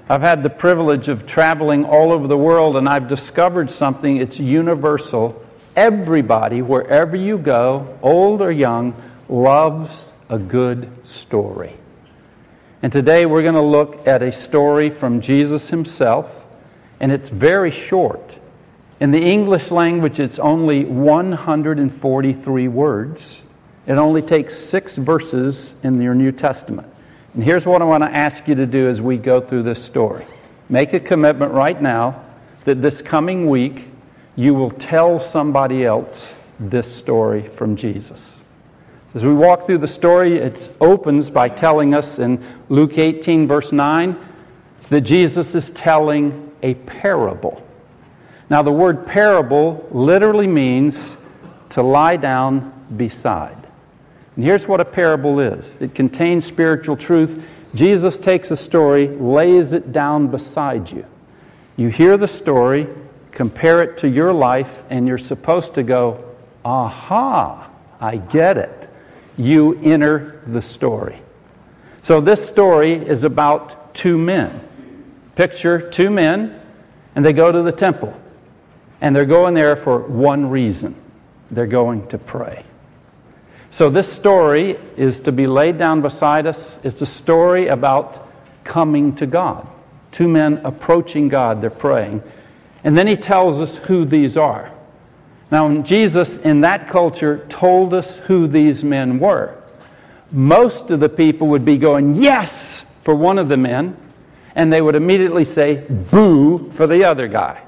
I've had the privilege of traveling all over the world, and I've discovered something. It's universal. Everybody, wherever you go, old or young, loves a good story. And today we're going to look at a story from Jesus himself, and it's very short. In the English language, it's only 143 words. It only takes 6 verses in your New Testament. And here's what I want to ask you to do as we go through this story. Make a commitment right now that this coming week you will tell somebody else this story from Jesus. As we walk through the story, it opens by telling us in Luke 18, verse 9, that Jesus is telling a parable. Now, the word parable literally means to lie down beside. And here's what a parable is. It contains spiritual truth. Jesus takes a story, lays it down beside you. You hear the story, compare it to your life, and you're supposed to go, aha, I get it. You enter the story. So this story is about 2 men. Picture 2 men, and they go to the temple. And they're going there for one reason. They're going to pray. So this story is to be laid down beside us. It's a story about coming to God. 2 men approaching God, they're praying. And then he tells us who these are. Now, Jesus in that culture told us who these men were. Most of the people would be going, yes, for one of the men, and they would immediately say, boo, for the other guy.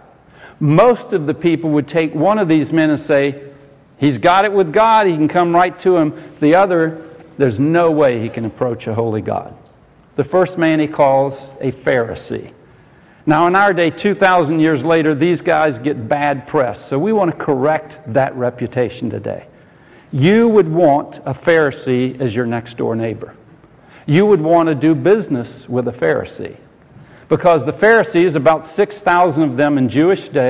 Most of the people would take one of these men and say, he's got it with God, he can come right to him. The other, there's no way he can approach a holy God. The first man he calls a Pharisee. Now in our day, 2,000 years later, these guys get bad press. So we want to correct that reputation today. You would want a Pharisee as your next door neighbor. You would want to do business with a Pharisee. Because the Pharisees, about 6,000 of them in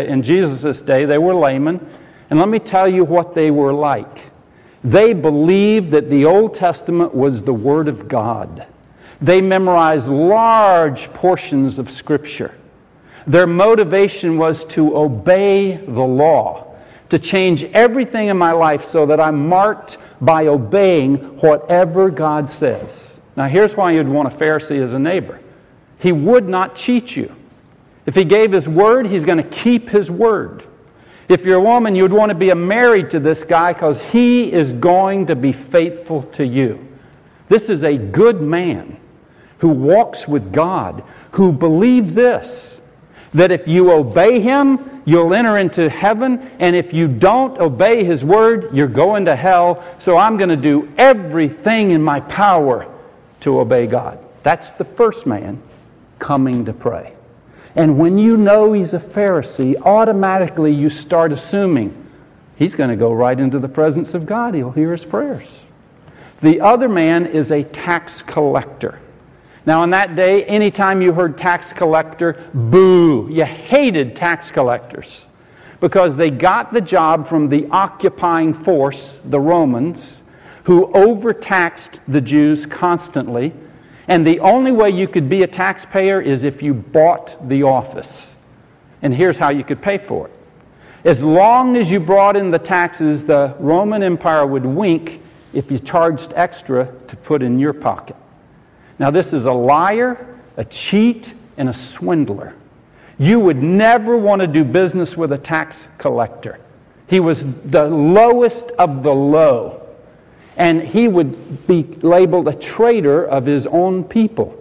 Jesus' day, they were laymen. And let me tell you what they were like. They believed that the Old Testament was the Word of God. They memorized large portions of Scripture. Their motivation was to obey the law, to change everything in my life so that I'm marked by obeying whatever God says. Now here's why you'd want a Pharisee as a neighbor. He would not cheat you. If he gave his word, he's going to keep his word. If you're a woman, you'd want to be married to this guy because he is going to be faithful to you. This is a good man who walks with God, who believes this, that if you obey him, you'll enter into heaven, and if you don't obey his word, you're going to hell. So I'm going to do everything in my power to obey God. That's the first man coming to pray. And when you know he's a Pharisee, automatically you start assuming he's going to go right into the presence of God. He'll hear his prayers. The other man is a tax collector. Now, in that day, anytime you heard tax collector, boo. You hated tax collectors because they got the job from the occupying force, the Romans, who overtaxed the Jews constantly. And the only way you could be a taxpayer is if you bought the office. And here's how you could pay for it. As long as you brought in the taxes, the Roman Empire would wink if you charged extra to put in your pocket. Now, this is a liar, a cheat, and a swindler. You would never want to do business with a tax collector. He was the lowest of the low. And he would be labeled a traitor of his own people.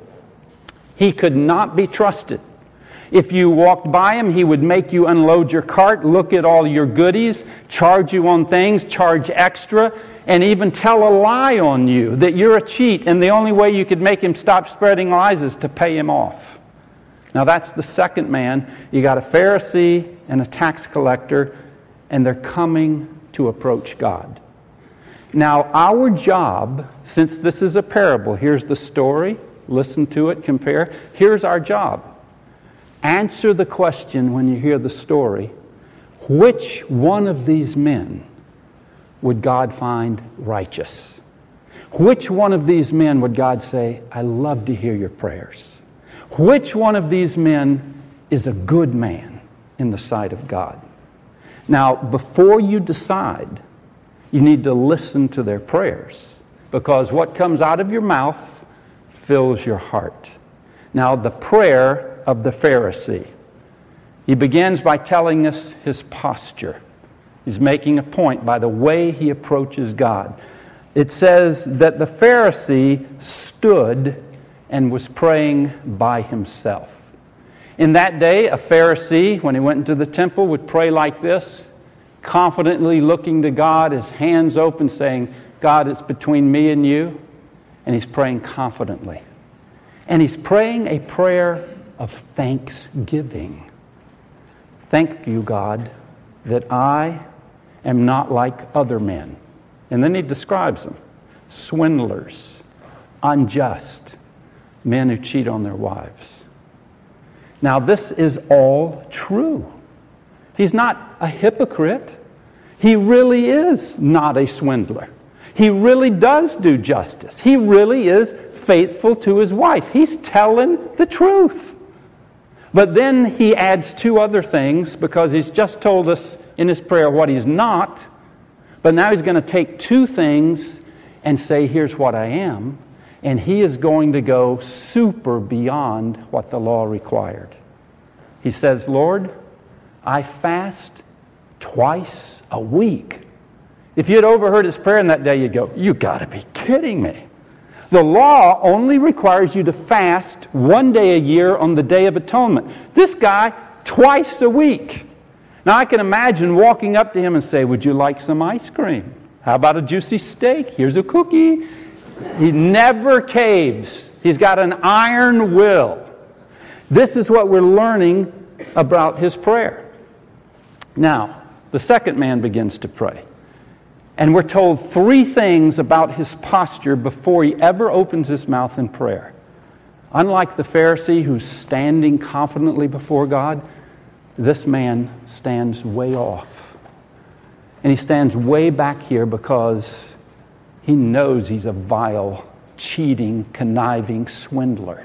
He could not be trusted. If you walked by him, he would make you unload your cart, look at all your goodies, charge you on things, charge extra, and even tell a lie on you that you're a cheat, and the only way you could make him stop spreading lies is to pay him off. Now that's the second man. You got a Pharisee and a tax collector, and they're coming to approach God. Now our job, since this is a parable, here's the story, listen to it, compare. Here's our job. Answer the question when you hear the story, which one of these men would God find righteous? Which one of these men would God say, I love to hear your prayers? Which one of these men is a good man in the sight of God? Now, before you decide, you need to listen to their prayers, because what comes out of your mouth fills your heart. Now, the prayer of the Pharisee. He begins by telling us his posture. He's making a point by the way he approaches God. It says that the Pharisee stood and was praying by himself. In that day, a Pharisee, when he went into the temple, would pray like this, confidently looking to God, his hands open, saying, God, it's between me and you. And he's praying confidently. And he's praying a prayer of thanksgiving. Thank you, God, that I am not like other men. And then he describes them. Swindlers, unjust, men who cheat on their wives. Now, this is all true. He's not a hypocrite. He really is not a swindler. He really does do justice. He really is faithful to his wife. He's telling the truth. But then he adds two other things, because he's just told us in his prayer what he's not. But now he's going to take two things and say, here's what I am. And he is going to go super beyond what the law required. He says, Lord, I fast twice a week. If you had overheard his prayer in that day, you'd go, you got to be kidding me. The law only requires you to fast one day a year on the Day of Atonement. This guy, twice a week. Now I can imagine walking up to him and say, would you like some ice cream? How about a juicy steak? Here's a cookie. He never caves. He's got an iron will. This is what we're learning about his prayer. Now, the second man begins to pray. And we're told three things about his posture before he ever opens his mouth in prayer. Unlike the Pharisee who's standing confidently before God, this man stands way off. And he stands way back here because he knows he's a vile, cheating, conniving swindler.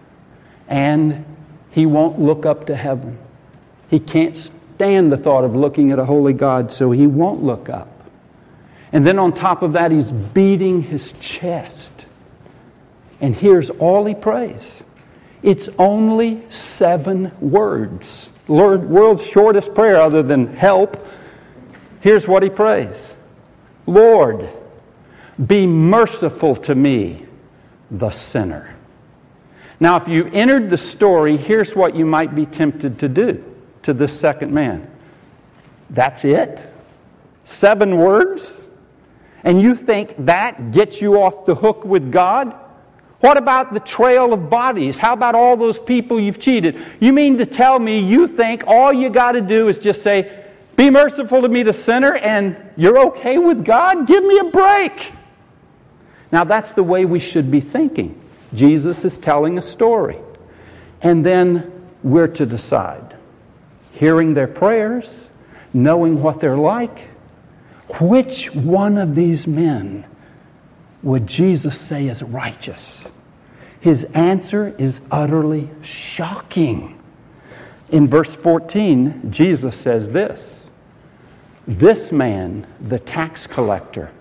And he won't look up to heaven. He can't stand the thought of looking at a holy God, so he won't look up. And then on top of that, he's beating his chest. And here's all he prays. It's only 7 words. World's shortest prayer other than help. Here's what he prays. Lord, be merciful to me, the sinner. Now, if you entered the story, here's what you might be tempted to do to this second man. That's it? 7 words? And you think that gets you off the hook with God? What about the trail of bodies? How about all those people you've cheated? You mean to tell me you think all you got to do is just say, be merciful to me, the sinner, and you're okay with God? Give me a break. Now that's the way we should be thinking. Jesus is telling a story. And then we're to decide. Hearing their prayers, knowing what they're like, which one of these men would Jesus say is righteous? His answer is utterly shocking. In verse 14, Jesus says this, this man, the tax collector,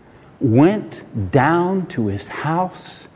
went down to his house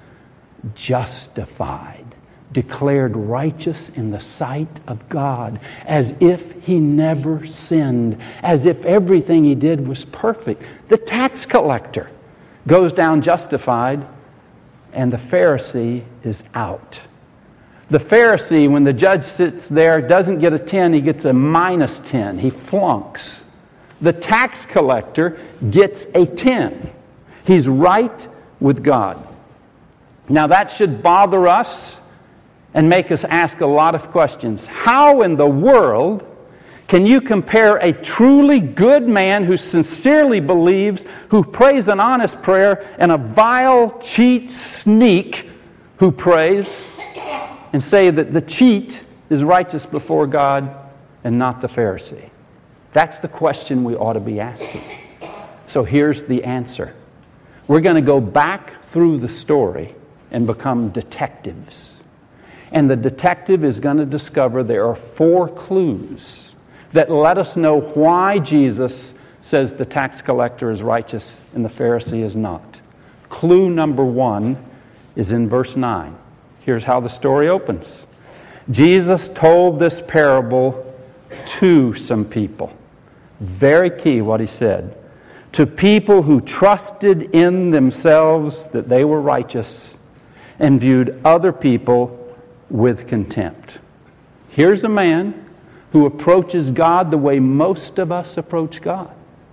justified, declared righteous in the sight of God, as if he never sinned, as if everything he did was perfect. The tax collector goes down justified, and the Pharisee is out. The Pharisee, when the judge sits there, doesn't get a 10, he gets a minus 10. He flunks. The tax collector gets a 10. He's right with God. Now that should bother us and make us ask a lot of questions. How in the world can you compare a truly good man who sincerely believes, who prays an honest prayer, and a vile cheat sneak who prays, and say that the cheat is righteous before God and not the Pharisee? That's the question we ought to be asking. So here's the answer. We're going to go back through the story and become detectives. And the detective is going to discover there are 4 clues that let us know why Jesus says the tax collector is righteous and the Pharisee is not. Clue number 1 is in verse 9. Here's how the story opens. Jesus told this parable to some people. Very key what he said. To people who trusted in themselves that they were righteous and viewed other people with contempt. Here's a man who approaches God the way most of us approach God.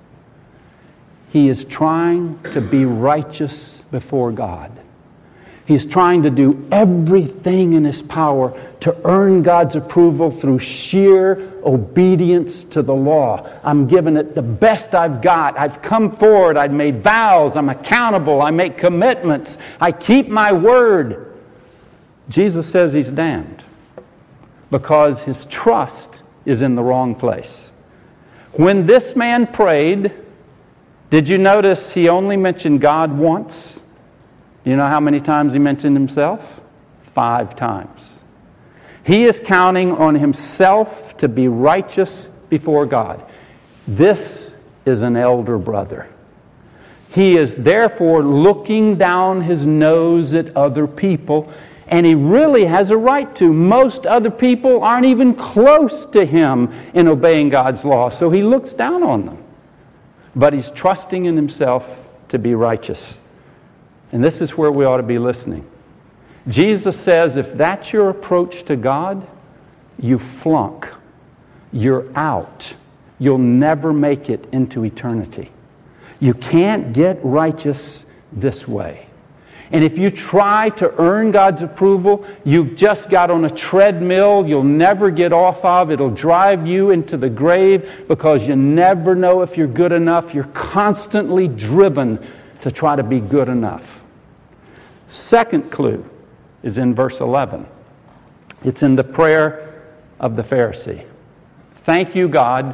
He is trying to be righteous before God. He's trying to do everything in his power to earn God's approval through sheer obedience to the law. I'm giving it the best I've got. I've come forward. I've made vows. I'm accountable. I make commitments. I keep my word. Jesus says he's damned because his trust is in the wrong place. When this man prayed, did you notice he only mentioned God once? Do you know how many times he mentioned himself? 5 times. He is counting on himself to be righteous before God. This is an elder brother. He is therefore looking down his nose at other people, and he really has a right to. Most other people aren't even close to him in obeying God's law, so he looks down on them. But he's trusting in himself to be righteous. And this is where we ought to be listening. Jesus says if that's your approach to God, you flunk. You're out. You'll never make it into eternity. You can't get righteous this way. And if you try to earn God's approval, you've just got on a treadmill you'll never get off of. It'll drive you into the grave because you never know if you're good enough. You're constantly driven to try to be good enough. Second clue is in verse 11. It's in the prayer of the Pharisee. Thank you, God.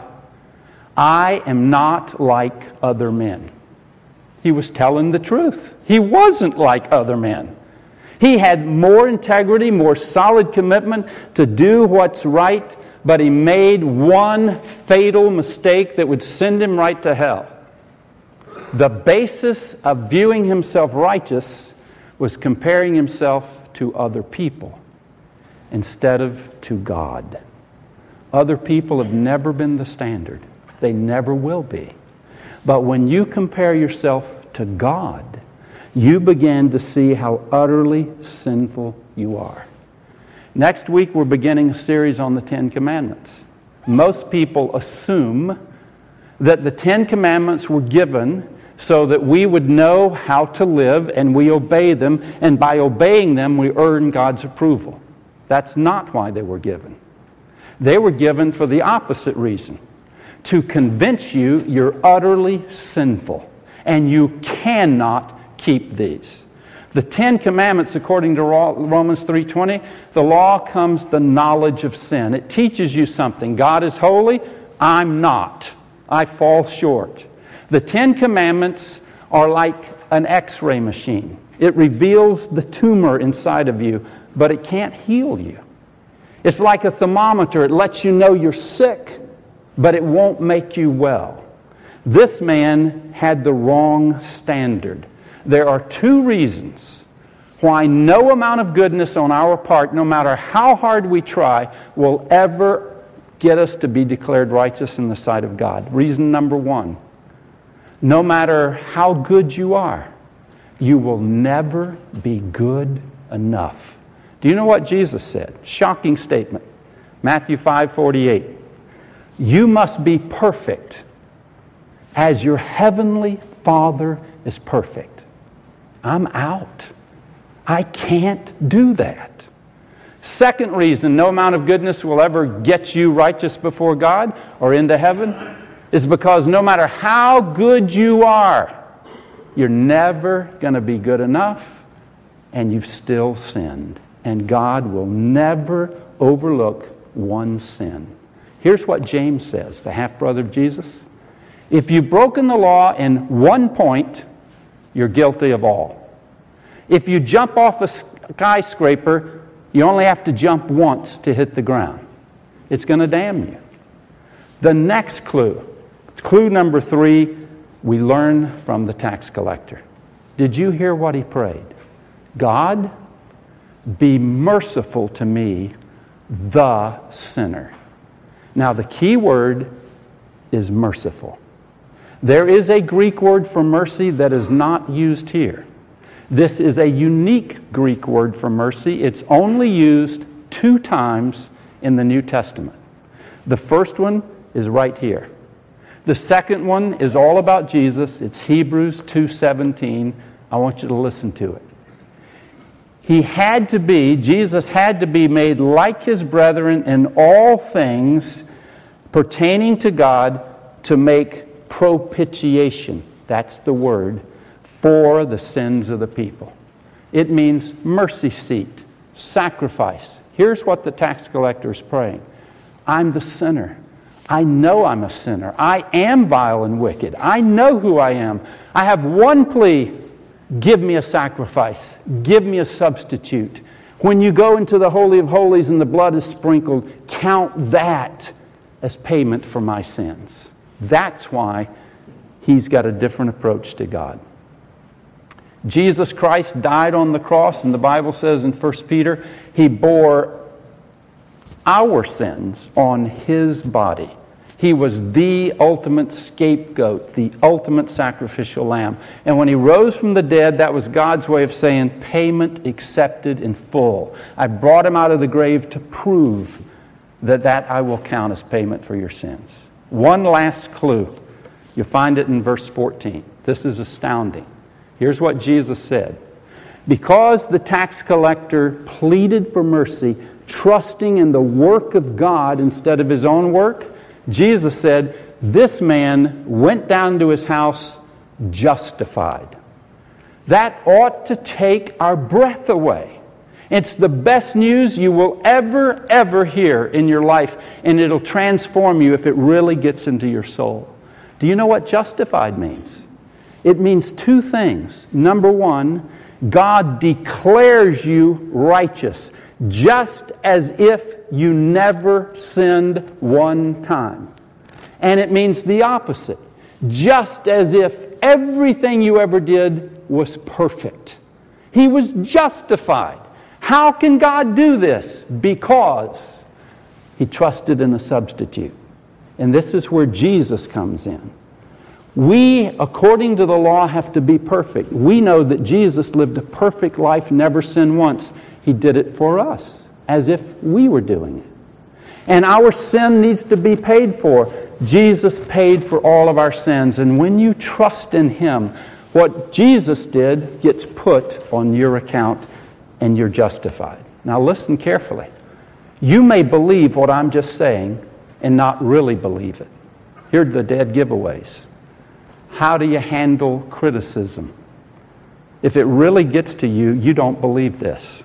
I am not like other men. He was telling the truth. He wasn't like other men. He had more integrity, more solid commitment to do what's right, but he made one fatal mistake that would send him right to hell. The basis of viewing himself righteous was comparing himself to other people instead of to God. Other people have never been the standard. They never will be. But when you compare yourself to God, you begin to see how utterly sinful you are. Next week, we're beginning a series on the 10 Commandments. Most people assume that the 10 Commandments were given so that we would know how to live and we obey them, and by obeying them, we earn God's approval. That's not why they were given. They were given for the opposite reason, to convince you you're utterly sinful and you cannot keep these. The 10 Commandments, according to Romans 3:20, the law comes the knowledge of sin. It teaches you something. God is holy. I'm not. I fall short. The 10 Commandments are like an X-ray machine. It reveals the tumor inside of you, but it can't heal you. It's like a thermometer. It lets you know you're sick, but it won't make you well. This man had the wrong standard. There are 2 reasons why no amount of goodness on our part, no matter how hard we try, will ever get us to be declared righteous in the sight of God. Reason number 1, no matter how good you are, you will never be good enough. Do you know what Jesus said? Shocking statement. Matthew 5:48. You must be perfect as your heavenly Father is perfect. I'm out. I can't do that. Second reason no amount of goodness will ever get you righteous before God or into heaven is because no matter how good you are, you're never going to be good enough, and you've still sinned. And God will never overlook one sin. Here's what James says, the half-brother of Jesus. If you've broken the law in one point, you're guilty of all. If you jump off a skyscraper You only have to jump once to hit the ground. It's going to damn you. The next clue number 3, we learn from the tax collector. Did you hear what he prayed? God, be merciful to me, the sinner. Now, the key word is merciful. There is a Greek word for mercy that is not used here. This is a unique Greek word for mercy. It's only used 2 times in the New Testament. The first one is right here. The second one is all about Jesus. It's Hebrews 2:17. I want you to listen to it. Jesus had to be made like his brethren in all things pertaining to God to make propitiation. That's the word, for the sins of the people. It means mercy seat, sacrifice. Here's what the tax collector is praying. I'm the sinner. I know I'm a sinner. I am vile and wicked. I know who I am. I have one plea. Give me a sacrifice. Give me a substitute. When you go into the Holy of Holies and the blood is sprinkled, count that as payment for my sins. That's why he's got a different approach to God. Jesus Christ died on the cross, and the Bible says in 1 Peter, he bore our sins on his body. He was the ultimate scapegoat, the ultimate sacrificial lamb. And when he rose from the dead, that was God's way of saying, payment accepted in full. I brought him out of the grave to prove that I will count as payment for your sins. One last clue. You find it in verse 14. This is astounding. Here's what Jesus said. Because the tax collector pleaded for mercy, trusting in the work of God instead of his own work, Jesus said, this man went down to his house justified. That ought to take our breath away. It's the best news you will ever hear in your life, and it'll transform you if it really gets into your soul. Do you know what justified means? It means 2 things. Number 1, God declares you righteous, just as if you never sinned one time. And it means the opposite, just as if everything you ever did was perfect. He was justified. How can God do this? Because he trusted in a substitute. And this is where Jesus comes in. We, according to the law, have to be perfect. We know that Jesus lived a perfect life, never sinned once. He did it for us, as if we were doing it. And our sin needs to be paid for. Jesus paid for all of our sins. And when you trust in him, what Jesus did gets put on your account and you're justified. Now listen carefully. You may believe what I'm just saying and not really believe it. Here are the dead giveaways. How do you handle criticism? If it really gets to you, you don't believe this.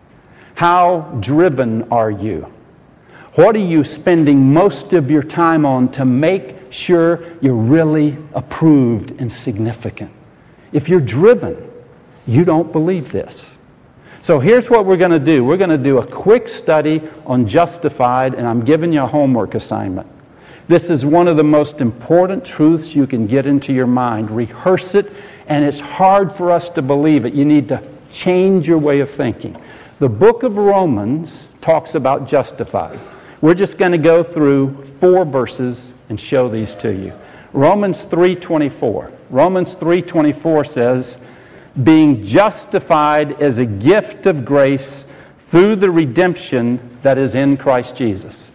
How driven are you? What are you spending most of your time on to make sure you're really approved and significant? If you're driven, you don't believe this. So here's what we're going to do. We're going to do a quick study on justified, and I'm giving you a homework assignment. This is one of the most important truths you can get into your mind. Rehearse it, and it's hard for us to believe it. You need to change your way of thinking. The book of Romans talks about justified. We're just going to go through 4 verses and show these to you. Romans 3:24. Romans 3:24 says, being justified as a gift of grace through the redemption that is in Christ Jesus.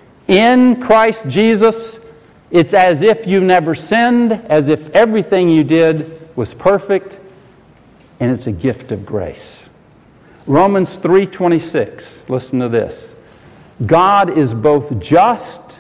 In Christ Jesus, it's as if you never sinned, as if everything you did was perfect, and it's a gift of grace. Romans 3:26, listen to this. God is both just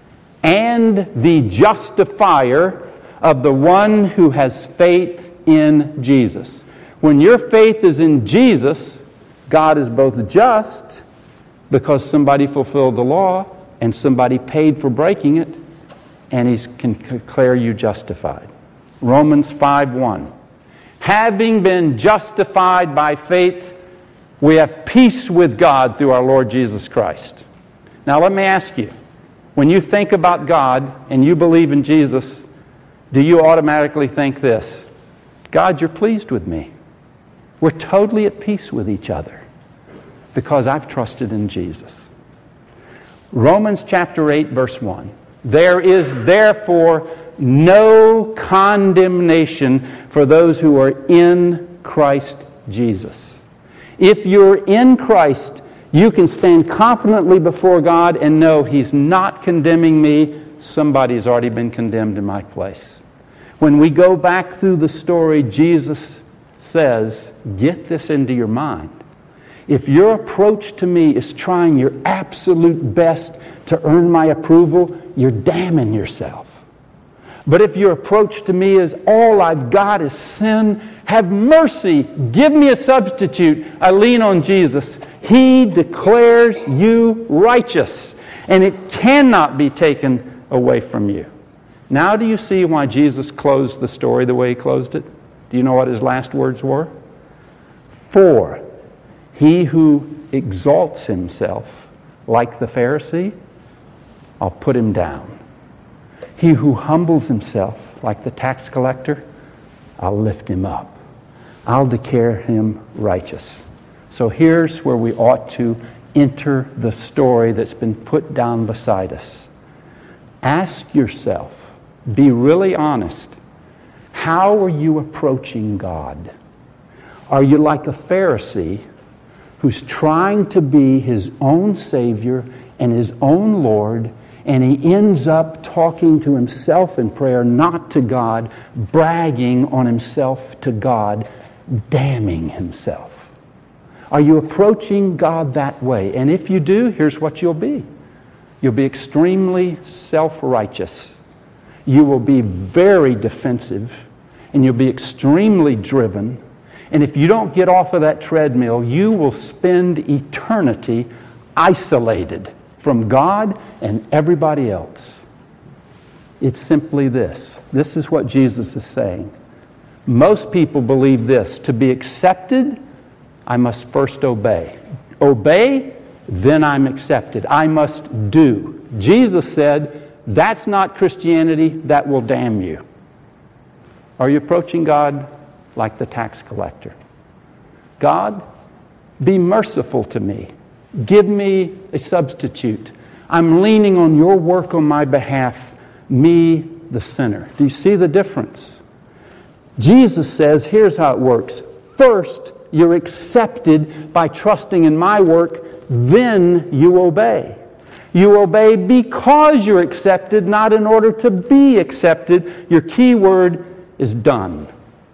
and the justifier of the one who has faith in Jesus. When your faith is in Jesus, God is both just because somebody fulfilled the law and somebody paid for breaking it, and he can declare you justified. Romans 5:1. Having been justified by faith, We have peace with God through our Lord Jesus Christ. Now let me ask you, when you think about God and you believe in Jesus, do you automatically think this? God, you're pleased with me. We're totally at peace with each other because I've trusted in Jesus. Romans chapter 8, verse 1. There is therefore no condemnation for those who are in Christ Jesus. If you're in Christ, you can stand confidently before God and know He's not condemning me. Somebody's already been condemned in my place. When we go back through the story, Jesus says, get this into your mind. If your approach to me is trying your absolute best to earn my approval, you're damning yourself. But if your approach to me is, all I've got is sin, have mercy, give me a substitute, I lean on Jesus, He declares you righteous, and it cannot be taken away from you. Now do you see why Jesus closed the story the way He closed it? Do you know what His last words were? For he who exalts himself like the Pharisee, I'll put him down. He who humbles himself like the tax collector, I'll lift him up. I'll declare him righteous. So here's where we ought to enter the story that's been put down beside us. Ask yourself, be really honest, how are you approaching God? Are you like a Pharisee who's trying to be his own Savior and his own Lord, and he ends up talking to himself in prayer, not to God, bragging on himself to God, damning himself? Are you approaching God that way? And if you do, here's what you'll be. You'll be extremely self-righteous. You will be very defensive, and you'll be extremely driven. And if you don't get off of that treadmill, you will spend eternity isolated from God and everybody else. It's simply this. This is what Jesus is saying. Most people believe this: to be accepted, I must first obey. Obey, then I'm accepted. I must do. Jesus said, that's not Christianity, that will damn you. Are you approaching God like the tax collector? God, be merciful to me. Give me a substitute. I'm leaning on your work on my behalf, me, the sinner. Do you see the difference? Jesus says, here's how it works. First, you're accepted by trusting in my work, then you obey. You obey because you're accepted, not in order to be accepted. Your key word is done.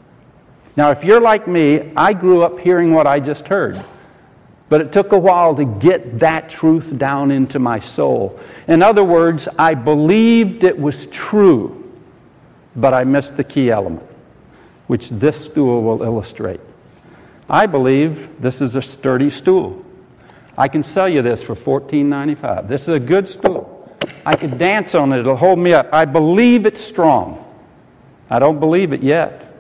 Now, if you're like me, I grew up hearing what I just heard. But it took a while to get that truth down into my soul. In other words, I believed it was true, but I missed the key element, which this stool will illustrate. I believe this is a sturdy stool. I can sell you this for $14.95. This is a good stool. I could dance on it. It'll hold me up. I believe it's strong. I don't believe it yet.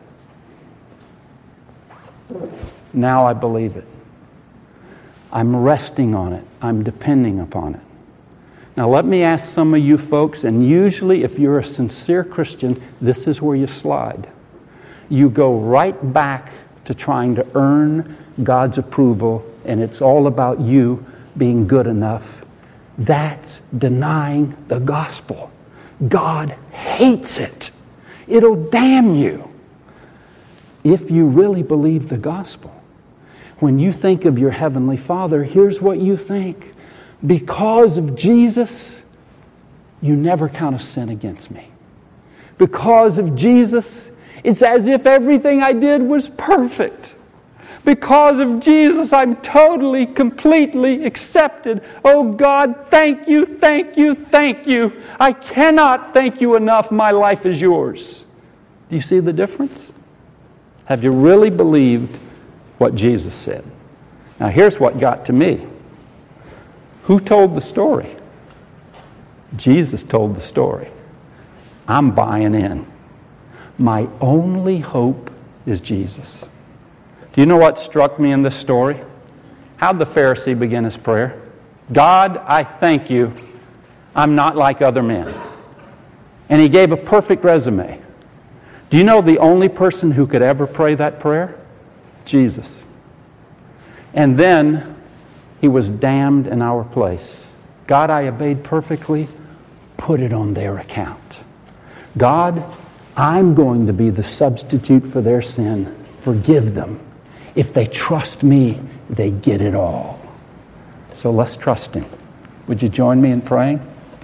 Now I believe it. I'm resting on it. I'm depending upon it. Now let me ask some of you folks, and usually if you're a sincere Christian, this is where you slide. You go right back to trying to earn God's approval, and it's all about you being good enough. That's denying the gospel. God hates it. It'll damn you. If you really believe the gospel, when you think of your Heavenly Father, here's what you think. Because of Jesus, you never count a sin against me. Because of Jesus, it's as if everything I did was perfect. Because of Jesus, I'm totally, completely accepted. Oh God, thank you, thank you, thank you. I cannot thank you enough. My life is yours. Do you see the difference? Have you really believed what Jesus said? Now here's what got to me. Who told the story? Jesus told the story. I'm buying in. My only hope is Jesus. Do you know what struck me in this story? How'd the Pharisee begin his prayer? God, I thank you. I'm not like other men. And he gave a perfect resume. Do you know the only person who could ever pray that prayer? Jesus. And then he was damned in our place. God, I obeyed perfectly. Put it on their account. God, I'm going to be the substitute for their sin. Forgive them. If they trust me, they get it all. So let's trust him. Would you join me in praying?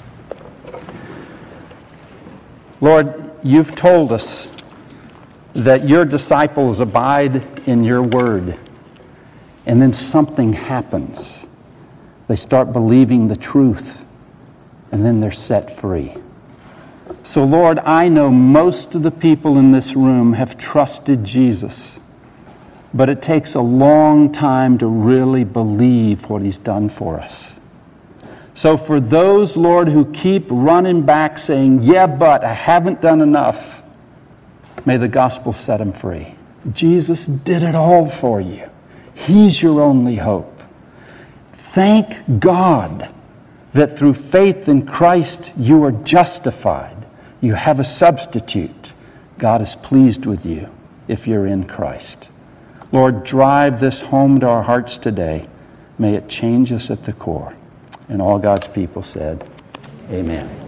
Lord, you've told us that your disciples abide in your word. And then something happens. They start believing the truth. And then they're set free. So Lord, I know most of the people in this room have trusted Jesus. But it takes a long time to really believe what he's done for us. So for those, Lord, who keep running back saying, yeah, but I haven't done enough, may the gospel set them free. Jesus did it all for you. He's your only hope. Thank God that through faith in Christ you are justified. You have a substitute. God is pleased with you if you're in Christ. Lord, drive this home to our hearts today. May it change us at the core. And all God's people said, amen.